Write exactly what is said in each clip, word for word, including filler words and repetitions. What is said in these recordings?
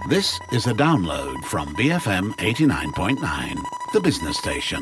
This is a download from B F M eighty-nine point nine, the business station.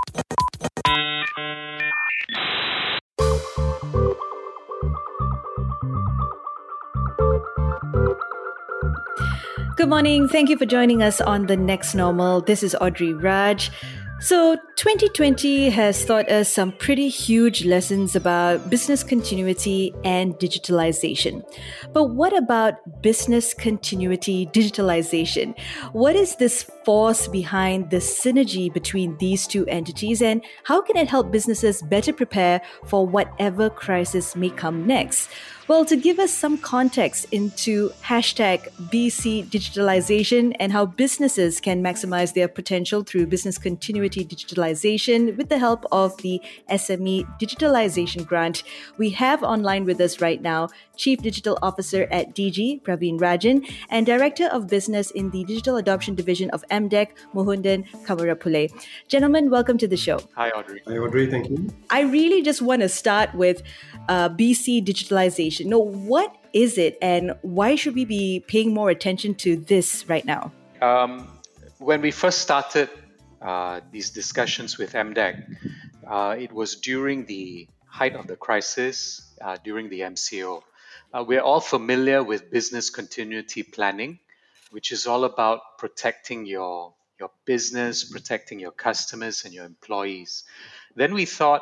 Good morning. Thank you for joining us on The Next Normal. This is Audrey Raj. So, twenty twenty has taught us some pretty huge lessons about business continuity and digitalization. But what about business continuity digitalization? What is this force behind the synergy between these two entities, and how can it help businesses better prepare for whatever crisis may come next? Well, to give us some context into hashtag B C Digitalization and how businesses can maximize their potential through business continuity digitalization with the help of the S M E Digitalization Grant, we have online with us right now Chief Digital Officer at D G, Praveen Rajan, and Director of Business in the Digital Adoption Division of M D E C, Mohunden Kamarapule. Gentlemen, welcome to the show. Hi, Audrey. Hi, Audrey. Thank you. I really just want to start with uh, B C Digitalization. Now, what is it and why should we be paying more attention to this right now? Um, when we first started uh, these discussions with M D E C, uh, it was during the height of the crisis, uh, during the M C O. Uh, we're all familiar with business continuity planning, which is all about protecting your, your business, protecting your customers and your employees. Then we thought,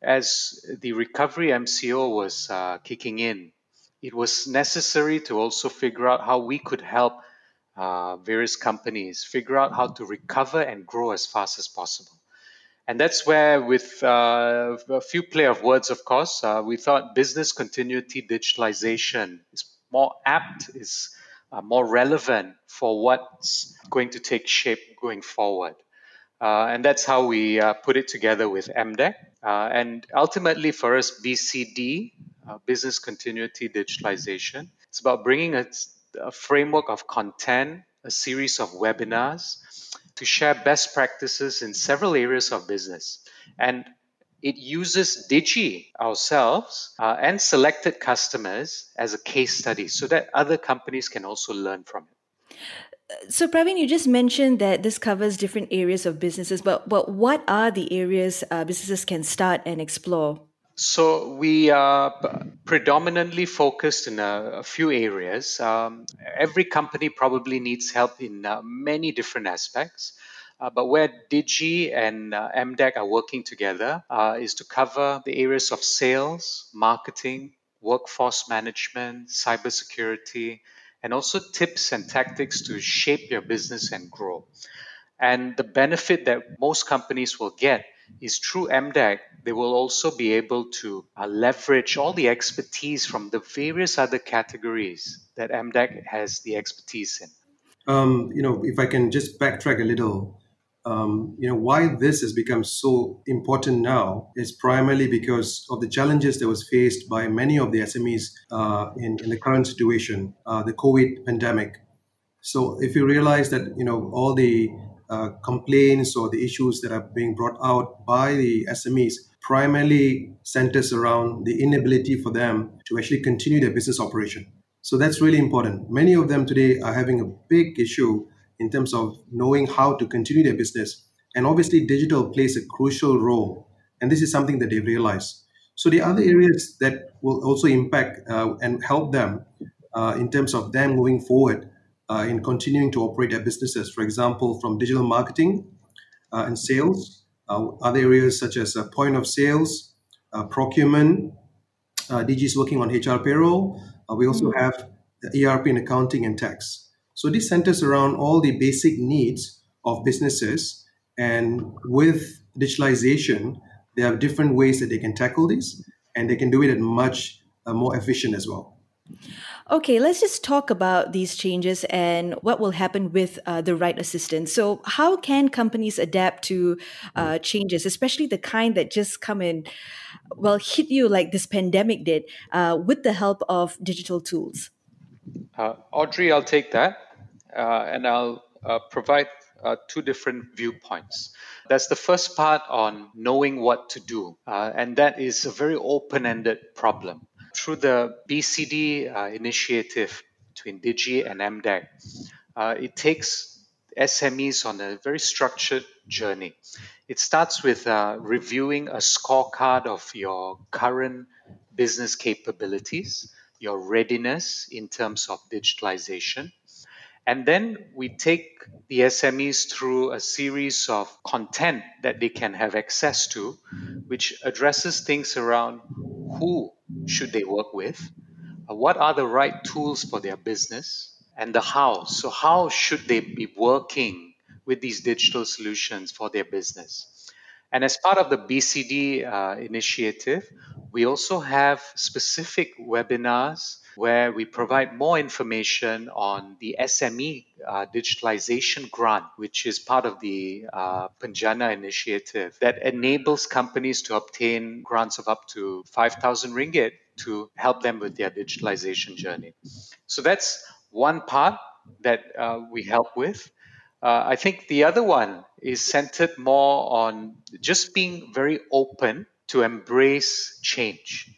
as the recovery M C O was uh, kicking in, it was necessary to also figure out how we could help uh, various companies figure out how to recover and grow as fast as possible. And that's where, with uh, a few play of words, of course, uh, we thought business continuity digitalization is more apt, is uh, more relevant for what's going to take shape going forward. Uh, and that's how we uh, put it together with M D E C. Uh, and ultimately for us, B C D, uh, Business Continuity Digitalization, it's about bringing a, a framework of content, a series of webinars to share best practices in several areas of business. And it uses Digi ourselves uh, and selected customers as a case study so that other companies can also learn from it. So, Praveen, you just mentioned that this covers different areas of businesses, but, but what are the areas uh, businesses can start and explore? So we are predominantly focused in a, a few areas. Um, every company probably needs help in uh, many different aspects. Uh, but where Digi and uh, M D E C are working together uh, is to cover the areas of sales, marketing, workforce management, cybersecurity, and also tips and tactics to shape your business and grow. And the benefit that most companies will get is through M D E C, they will also be able to uh, leverage all the expertise from the various other categories that M D E C has the expertise in. Um, you know, if I can just backtrack a little, um, you know, why this has become so important now is primarily because of the challenges that was faced by many of the S M Es uh, in, in the current situation, uh, the COVID pandemic. So if you realize that, you know, all the uh, complaints or the issues that are being brought out by the S M Es primarily centers around the inability for them to actually continue their business operation. So that's really important. Many of them today are having a big issue in terms of knowing how to continue their business. And obviously, digital plays a crucial role. And this is something that they've realized. So the other areas that will also impact uh, and help them uh, in terms of them moving forward uh, in continuing to operate their businesses, for example, from digital marketing uh, and sales, uh, other areas such as uh, point of sales, uh, procurement. Uh, D G is working on H R payroll. Uh, we also Mm. have the E R P and accounting and tax. So this centers around all the basic needs of businesses. And with digitalization, they have different ways that they can tackle this, and they can do it at much uh, more efficient as well. Okay, let's just talk about these changes and what will happen with uh, the right assistance. So, how can companies adapt to uh, changes, especially the kind that just come in, well, hit you like this pandemic did, uh, with the help of digital tools? Uh, Audrey, I'll take that uh, and I'll uh, provide uh, two different viewpoints. That's the first part on knowing what to do, uh, and that is a very open ended problem. Through the B C D uh, initiative between Digi and M D E C, uh, it takes S M Es on a very structured journey. It starts with uh, reviewing a scorecard of your current business capabilities, your readiness in terms of digitalization. And then we take the S M Es through a series of content that they can have access to, which addresses things around who should they work with, uh, what are the right tools for their business, and the how. So, how should they be working with these digital solutions for their business? And as part of the B C D uh, initiative, we also have specific webinars where we provide more information on the S M E uh, digitalization grant, which is part of the uh, Penjana initiative that enables companies to obtain grants of up to five thousand ringgit to help them with their digitalization journey. So that's one part that uh, we help with. Uh, I think the other one is centered more on just being very open to embrace change.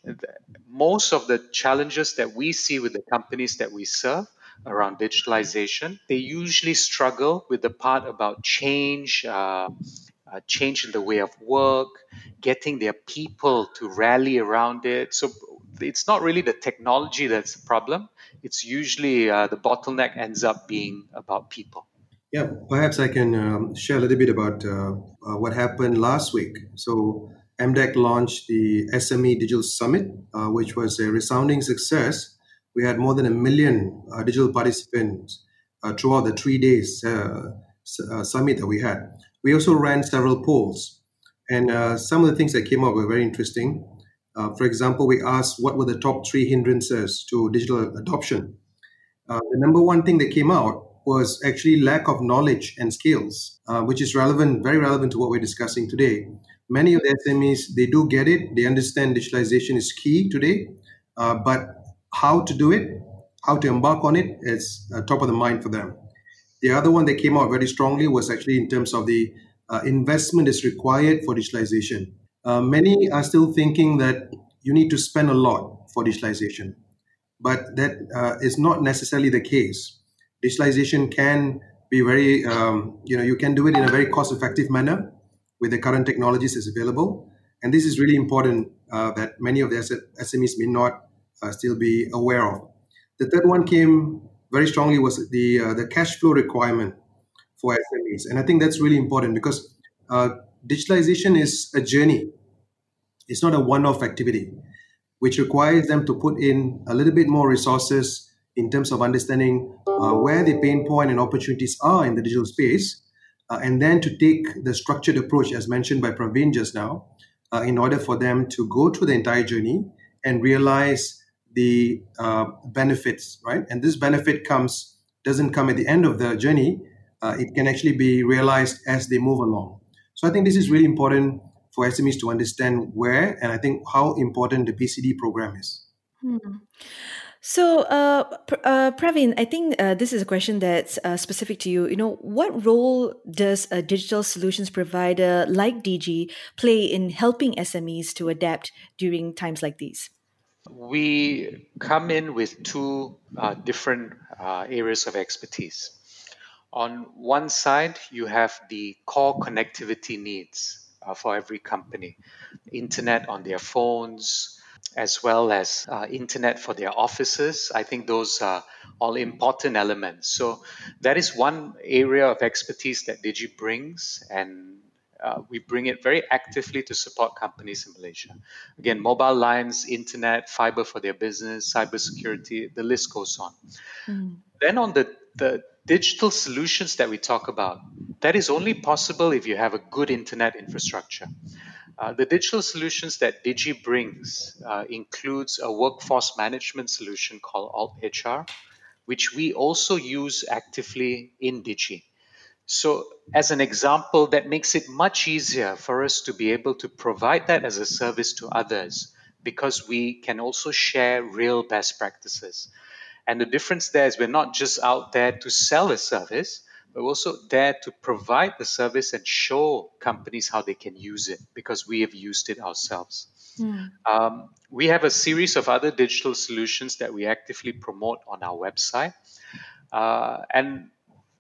Most of the challenges that we see with the companies that we serve around digitalization, they usually struggle with the part about change, uh, uh, change in the way of work, getting their people to rally around it. So it's not really the technology that's the problem. It's usually uh, the bottleneck ends up being about people. Yeah, perhaps I can um, share a little bit about uh, uh, what happened last week. So, M D E C launched the S M E Digital Summit, uh, which was a resounding success. We had more than a million uh, digital participants uh, throughout the three days uh, s- uh, summit that we had. We also ran several polls, and uh, some of the things that came up were very interesting. Uh, for example, we asked what were the top three hindrances to digital adoption. Uh, the number one thing that came out was actually lack of knowledge and skills, uh, which is relevant, very relevant to what we're discussing today. Many of the S M Es, they do get it. They understand digitalization is key today, uh, but how to do it, how to embark on it is uh, top of the mind for them. The other one that came out very strongly was actually in terms of the uh, investment is required for digitalization. Uh, many are still thinking that you need to spend a lot for digitalization, but that uh, is not necessarily the case. Digitalization can be very, um, you know, you can do it in a very cost-effective manner with the current technologies that's available. And this is really important uh, that many of the S M Es may not uh, still be aware of. The third one came very strongly was the uh, the cash flow requirement for S M Es, and I think that's really important because uh, digitalization is a journey. It's not a one-off activity, which requires them to put in a little bit more resources in terms of understanding uh, where the pain point and opportunities are in the digital space, uh, and then to take the structured approach, as mentioned by Praveen just now, uh, in order for them to go through the entire journey and realize the uh, benefits, right? And this benefit comes doesn't come at the end of the journey. Uh, it can actually be realized as they move along. So I think this is really important for S M Es to understand where and I think how important the B C D program is. Hmm. So, uh, Pr- uh, Praveen, I think uh, this is a question that's uh, specific to you. You know, what role does a digital solutions provider like D G play in helping S M Es to adapt during times like these? We come in with two uh, different uh, areas of expertise. On one side, you have the core connectivity needs uh, for every company, internet on their phones, as well as uh, internet for their offices. I think those are all important elements. So that is one area of expertise that Digi brings, and uh, we bring it very actively to support companies in Malaysia. Again, mobile lines, internet, fiber for their business, cybersecurity, the list goes on. Mm. Then on the, the digital solutions that we talk about, that is only possible if you have a good internet infrastructure. Uh, the digital solutions that Digi brings uh, includes a workforce management solution called Alt H R, which we also use actively in Digi. So, as an example, that makes it much easier for us to be able to provide that as a service to others because we can also share real best practices. And the difference there is we're not just out there to sell a service, but we're also there to provide the service and show companies how they can use it because we have used it ourselves. Mm. Um, we have a series of other digital solutions that we actively promote on our website. Uh, and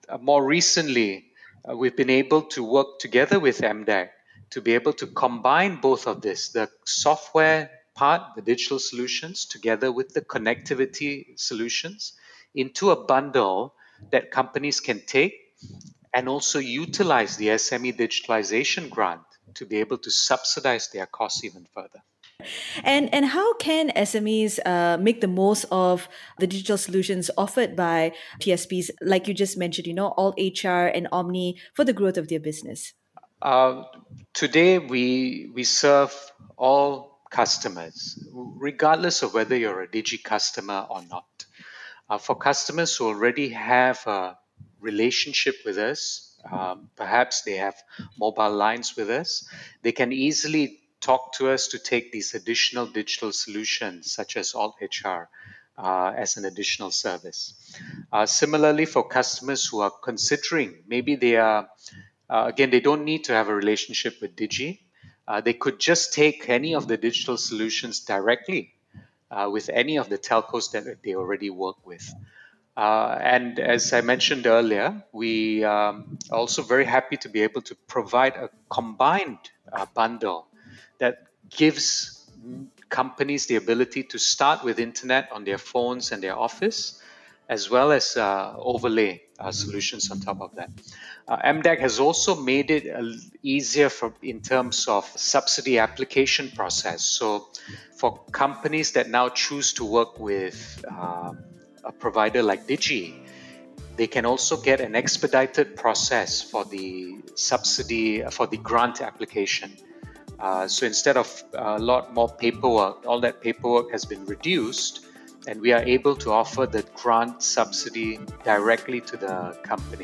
uh, more recently, uh, we've been able to work together with M D E C to be able to combine both of this, the software part, the digital solutions, together with the connectivity solutions into a bundle that companies can take and also utilize the S M E digitalization grant to be able to subsidize their costs even further. And and how can S M Es uh, make the most of the digital solutions offered by T S Ps, like you just mentioned, you know, all H R and Omni for the growth of their business? Uh, Today, we we serve all customers, regardless of whether you're a Digi customer or not. Uh, for customers who already have a relationship with us, um, perhaps they have mobile lines with us, they can easily talk to us to take these additional digital solutions, such as Alt H R, uh, as an additional service. Uh, similarly, for customers who are considering, maybe they are, uh, again, they don't need to have a relationship with Digi. Uh, they could just take any of the digital solutions directly uh, with any of the telcos that they already work with. Uh, and as I mentioned earlier, we um, are also very happy to be able to provide a combined uh, bundle that gives companies the ability to start with internet on their phones and their office, as well as uh, overlay uh, solutions on top of that. Uh, M D E C has also made it uh, easier for in terms of subsidy application process. So, for companies that now choose to work with uh, a provider like Digi, they can also get an expedited process for the subsidy for the grant application. Uh, so instead of a lot more paperwork, all that paperwork has been reduced, and we are able to offer the grant subsidy directly to the company.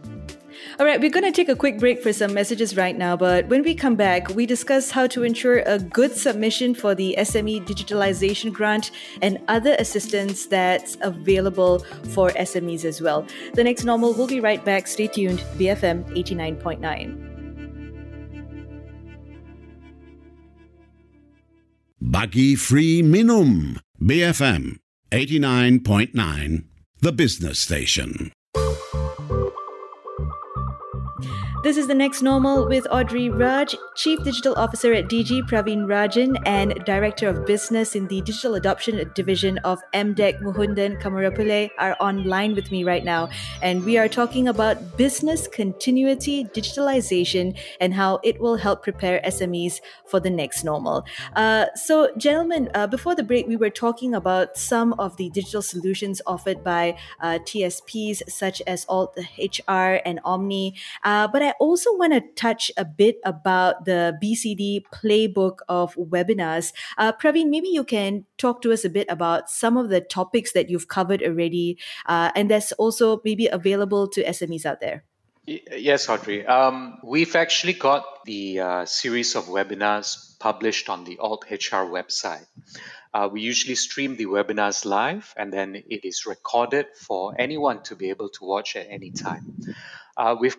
All right, we're going to take a quick break for some messages right now, but when we come back, we discuss how to ensure a good submission for the S M E digitalization grant and other assistance that's available for S M Es as well. The Next Normal will be right back. Stay tuned. B F M eighty-nine point nine. Bagi free minum. B F M eighty-nine point nine, the business station. This is The Next Normal with Audrey Raj, Chief Digital Officer at Digi, Praveen Rajan, and Director of Business in the Digital Adoption Division of M D E C, Muhundan Kamarapillai, are online with me right now. And we are talking about business continuity, digitalization, and how it will help prepare S M Es for the next normal. Uh, so, gentlemen, uh, before the break, we were talking about some of the digital solutions offered by uh, T S Ps, such as Alt H R and Omni. Uh, but I also want to touch a bit about the B C D playbook of webinars. Uh, Praveen, maybe you can talk to us a bit about some of the topics that you've covered already, uh, and that's also maybe available to S M Es out there. Yes, Audrey. Um, we've actually got the uh, series of webinars published on the Alt H R website. Uh, we usually stream the webinars live, and then it is recorded for anyone to be able to watch at any time. Uh, we've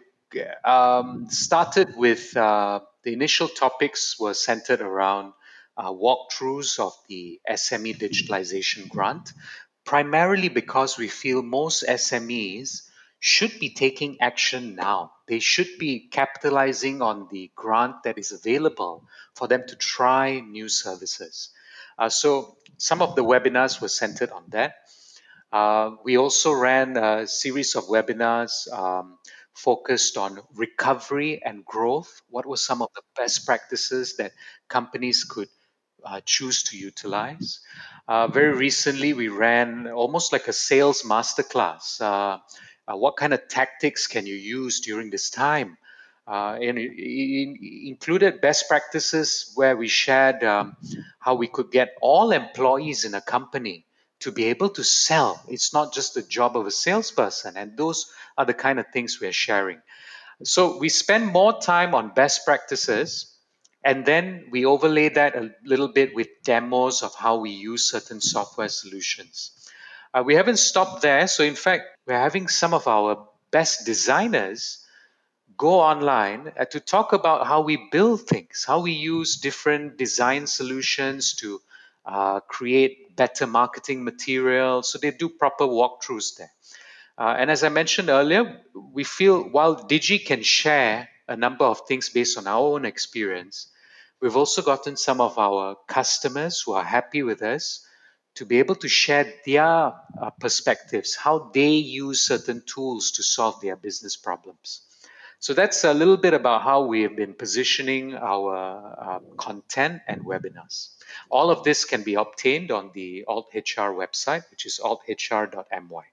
um, started with uh, the initial topics were centered around uh, walkthroughs of the S M E digitalization grant, primarily because we feel most S M Es should be taking action now. They should be capitalizing on the grant that is available for them to try new services. Uh, so some of the webinars were centered on that. Uh, we also ran a series of webinars um, focused on recovery and growth. What were some of the best practices that companies could uh, choose to utilize? Uh, very recently, we ran almost like a sales masterclass. Uh, uh, what kind of tactics can you use during this time? Uh, and it, it included best practices where we shared um, how we could get all employees in a company to be able to sell. It's not just the job of a salesperson, and those are the kind of things we're sharing. So we spend more time on best practices, and then we overlay that a little bit with demos of how we use certain software solutions. Uh, we haven't stopped there. So in fact, we're having some of our best designers go online uh, to talk about how we build things, how we use different design solutions to uh, create better marketing material. So they do proper walkthroughs there. Uh, and as I mentioned earlier, we feel while Digi can share a number of things based on our own experience, we've also gotten some of our customers who are happy with us to be able to share their uh, perspectives, how they use certain tools to solve their business problems. So that's a little bit about how we have been positioning our uh, content and webinars. All of this can be obtained on the AltHR website, which is alt h r dot m y.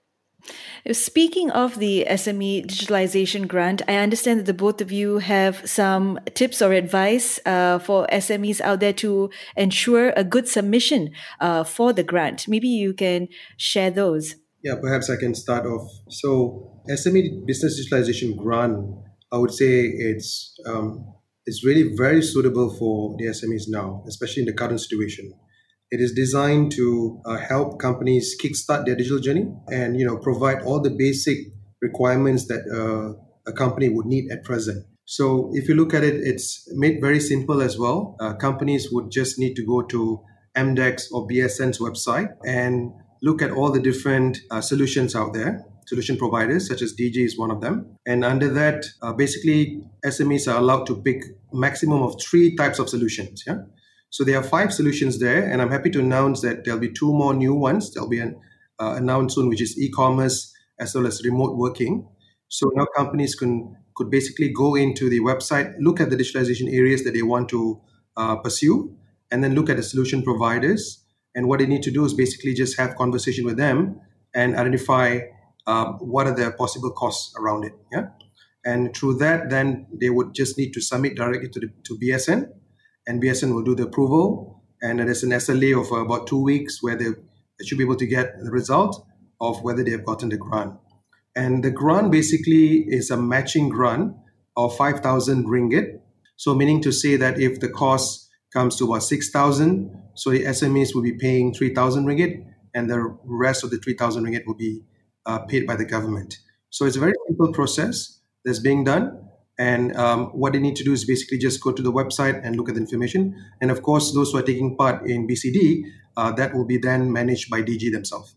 Speaking of the S M E digitalization grant, I understand that the both of you have some tips or advice uh, for S M Es out there to ensure a good submission uh, for the grant. Maybe you can share those. Yeah, perhaps I can start off. So, S M E Business Digitalization Grant, I would say it's um, it's really very suitable for the S M Es now, especially in the current situation. It is designed to uh, help companies kickstart their digital journey and you know provide all the basic requirements that uh, a company would need at present. So, if you look at it, it's made very simple as well. Uh, companies would just need to go to M D E X or B S N's website and look at all the different uh, solutions out there, solution providers, such as Digi is one of them. And under that, uh, basically, S M Es are allowed to pick a maximum of three types of solutions. Yeah. So there are five solutions there, and I'm happy to announce that there'll be two more new ones. There'll be an uh, announced soon, which is e-commerce as well as remote working. So now companies can could basically go into the website, look at the digitalization areas that they want to uh, pursue, and then look at the solution providers. And what they need to do is basically just have conversation with them and identify um, what are the possible costs around it. Yeah, and through that, then they would just need to submit directly to the to B S N, and B S N will do the approval. And there's an S L A of uh, about two weeks where they, they should be able to get the result of whether they have gotten the grant. And the grant basically is a matching grant of five thousand ringgit. So meaning to say that if the cost comes to about six thousand, so the S M Es will be paying three thousand ringgit, and the rest of the three thousand ringgit will be uh, paid by the government. So it's a very simple process that's being done. And um, what they need to do is basically just go to the website and look at the information. And of course, those who are taking part in B C D, uh, that will be then managed by Digi themselves.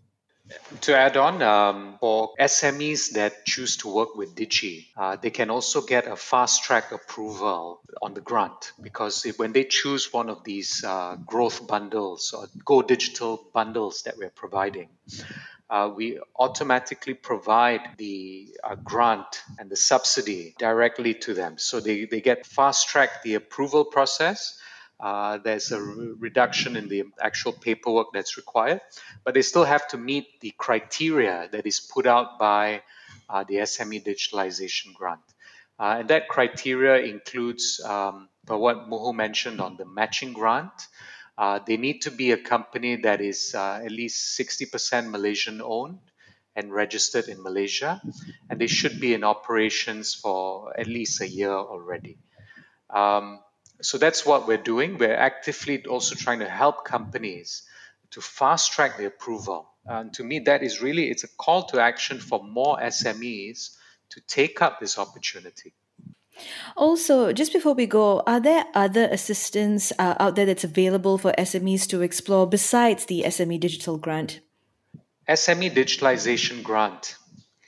To add on, um, for S M Es that choose to work with Digi, uh, they can also get a fast track approval on the grant, because if, when they choose one of these uh, growth bundles or Go Digital bundles that we're providing, uh, we automatically provide the uh, grant and the subsidy directly to them. So they, they get fast track the approval process. Uh, there's a re- reduction in the actual paperwork that's required, but they still have to meet the criteria that is put out by uh, the S M E digitalization grant. Uh, and that criteria includes, um, for what Muhu mentioned on the matching grant, uh, they need to be a company that is uh, at least sixty percent Malaysian owned and registered in Malaysia, and they should be in operations for at least a year already. Um, So that's what we're doing. We're actively also trying to help companies to fast track the approval. And to me, that is really, it's a call to action for more S M Es to take up this opportunity. Also, just before we go, are there other assistance uh, out there that's available for S M Es to explore besides the S M E Digital Grant? S M E Digitalization Grant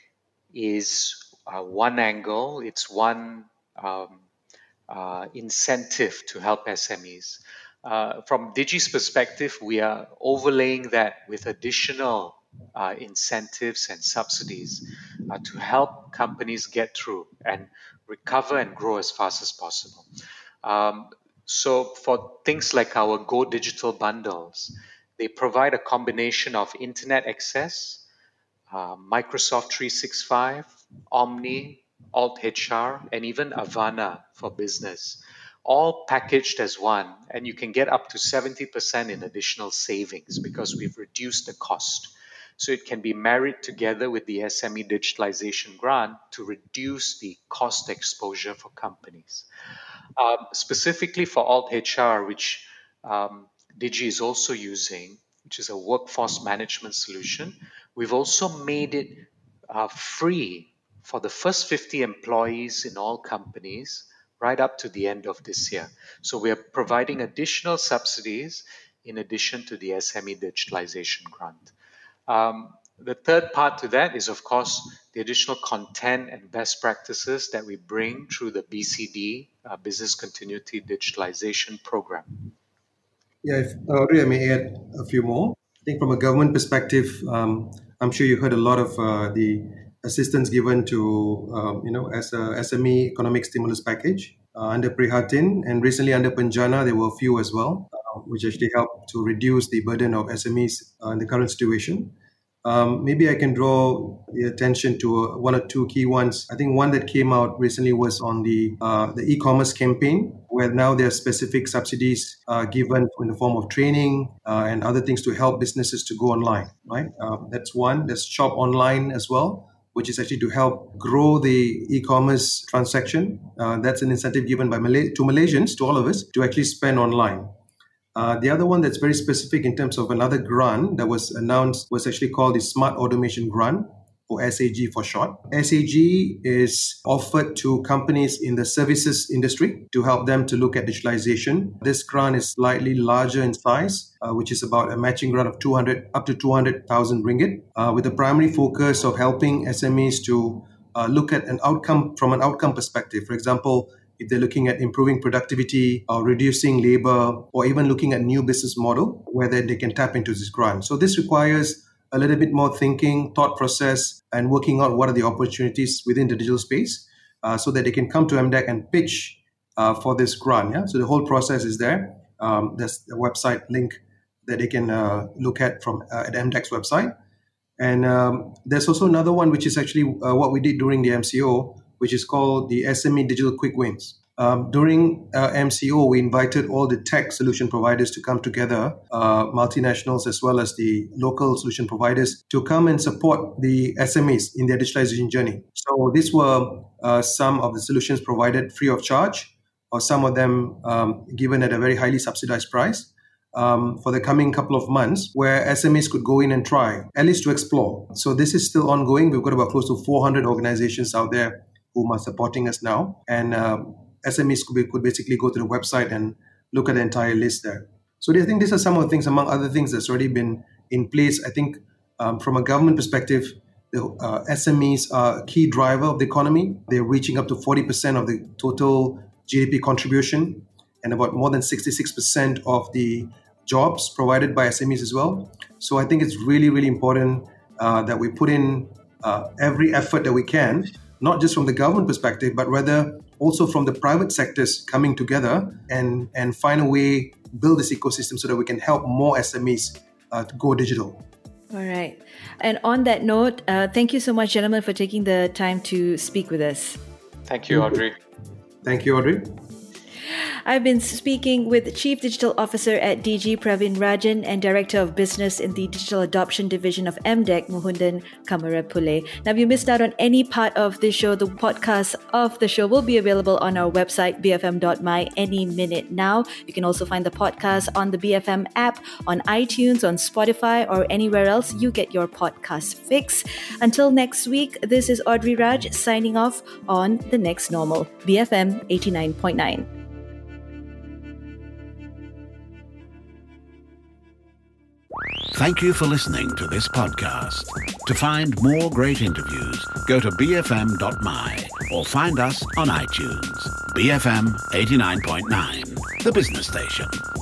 is uh, one angle, it's one um, Uh, incentive to help S M Es. Uh, from Digi's perspective, we are overlaying that with additional uh, incentives and subsidies uh, to help companies get through and recover and grow as fast as possible. Um, so for things like our Go Digital bundles, they provide a combination of internet access, uh, Microsoft three sixty-five, Omni, AltHR, and even Avana for business, all packaged as one. And you can get up to seventy percent in additional savings because we've reduced the cost. So it can be married together with the S M E digitalization grant to reduce the cost exposure for companies. Um, specifically for AltHR, which um, Digi is also using, which is a workforce management solution, we've also made it uh, free for the first fifty employees in all companies right up to the end of this year. So we are providing additional subsidies in addition to the S M E digitalization grant. Um, The third part to that is, of course, the additional content and best practices that we bring through the B C D, uh, Business Continuity Digitalization Program. Yeah, if, uh, Audrey, I may add a few more. I think from a government perspective, um, I'm sure you heard a lot of uh, the assistance given to, um, you know, as a S M E economic stimulus package uh, under Prihatin, and recently under Penjana, there were a few as well, uh, which actually helped to reduce the burden of S M Es uh, in the current situation. Um, maybe I can draw the attention to uh, one or two key ones. I think one that came out recently was on the uh, the e-commerce campaign, where now there are specific subsidies uh, given in the form of training uh, and other things to help businesses to go online. Right, uh, that's one. There's Shop Online as well, which is actually to help grow the e-commerce transaction. Uh, that's an incentive given by Malay- to Malaysians, to all of us, to actually spend online. Uh, the other one that's very specific in terms of another grant that was announced was actually called the Smart Automation Grant, or S A G for short. S A G is offered to companies in the services industry to help them to look at digitalization. This grant is slightly larger in size, uh, which is about a matching grant of two hundred up to two hundred thousand ringgit, uh, with the primary focus of helping S M Es to uh, look at an outcome from an outcome perspective. For example, if they're looking at improving productivity or reducing labor, or even looking at new business model, whether they can tap into this grant. So this requires a little bit more thinking, thought process, and working out what are the opportunities within the digital space uh, so that they can come to M D E C and pitch uh, for this grant. Yeah? So the whole process is there. Um, there's a website link that they can uh, look at from uh, at M D E C's website. And um, there's also another one, which is actually uh, what we did during the M C O, which is called the S M E Digital Quick Wins. Um, during uh, M C O, we invited all the tech solution providers to come together, uh, multinationals as well as the local solution providers, to come and support the S M Es in their digitalization journey. So these were uh, some of the solutions provided free of charge, or some of them um, given at a very highly subsidized price um, for the coming couple of months, where S M Es could go in and try, at least to explore. So this is still ongoing. We've got about close to four hundred organizations out there who are supporting us now. And um, S M Es could, be, could basically go to the website and look at the entire list there. So I think these are some of the things, among other things, that's already been in place. I think um, from a government perspective, the uh, S M Es are a key driver of the economy. They're reaching up to forty percent of the total G D P contribution, and about more than sixty-six percent of the jobs provided by S M Es as well. So I think it's really, really important uh, that we put in uh, every effort that we can, not just from the government perspective, but rather also from the private sectors coming together and, and find a way, build this ecosystem so that we can help more S M Es uh, to go digital. All right. And on that note, uh, thank you so much, gentlemen, for taking the time to speak with us. Thank you, Audrey. Thank you, Audrey. I've been speaking with Chief Digital Officer at D G Pravin Rajan and Director of Business in the Digital Adoption Division of M D E C, Muhundan Kamarapule. Now, if you missed out on any part of this show, the podcast of the show will be available on our website, b f m dot m y, any minute now. You can also find the podcast on the B F M app, on iTunes, on Spotify, or anywhere else you get your podcast fix. Until next week, this is Audrey Raj signing off on The Next Normal, B F M eighty-nine point nine. Thank you for listening to this podcast. To find more great interviews, go to b f m dot m y or find us on iTunes. B F M eighty-nine point nine, the business station.